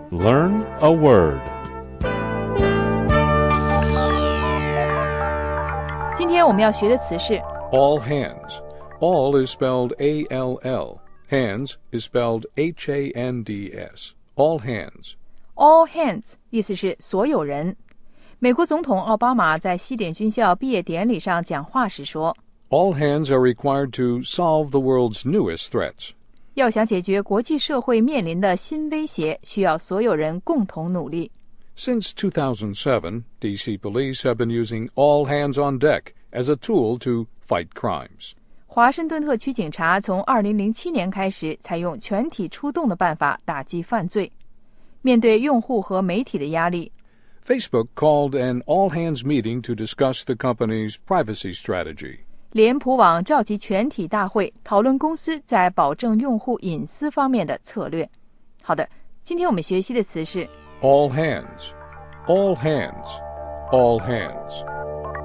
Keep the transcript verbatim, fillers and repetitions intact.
Learn a word. 今天我们要学的词是 All hands. All is spelled A L L. Hands is spelled H A N D S. All hands. all hands， 意思是所有人。美国总统奥巴马在西点军校毕业典礼上讲话时说 All hands are required to solve the world's newest threats. 要想解决国际社会面临的新威胁，需要所有人共同努力。 Since two thousand seven, D C police have been using all hands on deck as a tool to fight crimes. 华盛顿特区警察从二零零七年开始采用全体出动的办法打击犯罪。面对用户和媒体的压力， Facebook called an all-hands meeting to discuss the company's privacy strategy. 脸谱网召集全体大会，讨论公司在保证用户隐私方面的策略。好的，今天我们学习的词是 All hands. All hands. All hands.